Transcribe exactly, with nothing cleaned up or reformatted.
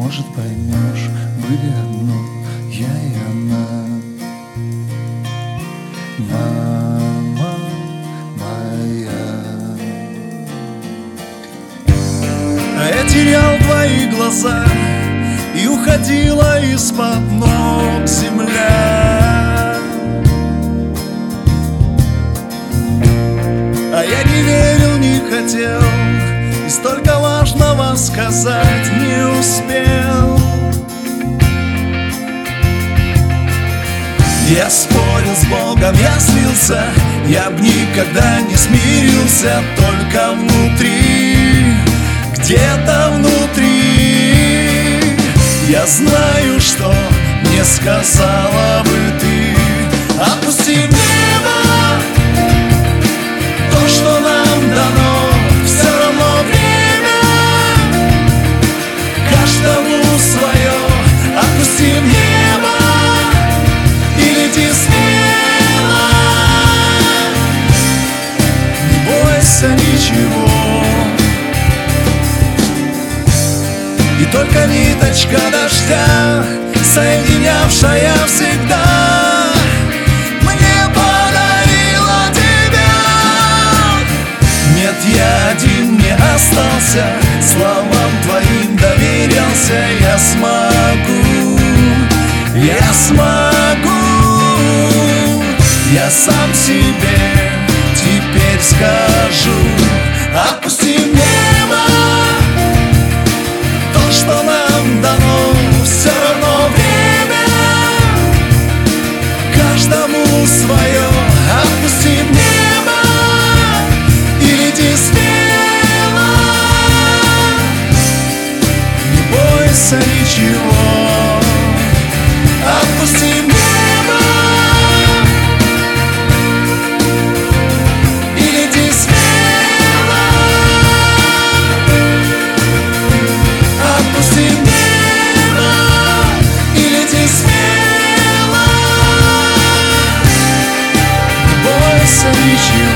может, поймешь, были одно я и она. Мама моя. А я терял твои глаза, и уходила из-под ног земля. А я не верил, не хотел, и столько важного сказать не успел. Я спорил с Богом, я слился, я б никогда не смирился. Только внутри, где-то внутри, я знаю, что не сказала бы ты. Отпусти в небо то, что нам дано, все равно время каждому свое. Отпусти в небо и лети смело, не бойся ничего. И только ниточка дождя, соединявшая всегда, мне подарила тебя. Нет, я один не остался, словам твоим доверился. Я смогу, я смогу, я сам себе теперь скажу. Отпусти в небо то, что нам дано, все равно время каждому свое. Отпусти в небо и лети смело, не бойся ничего. Отпусти в небо и лети смело. Отпусти в небо и лети смело, не бойся ничего.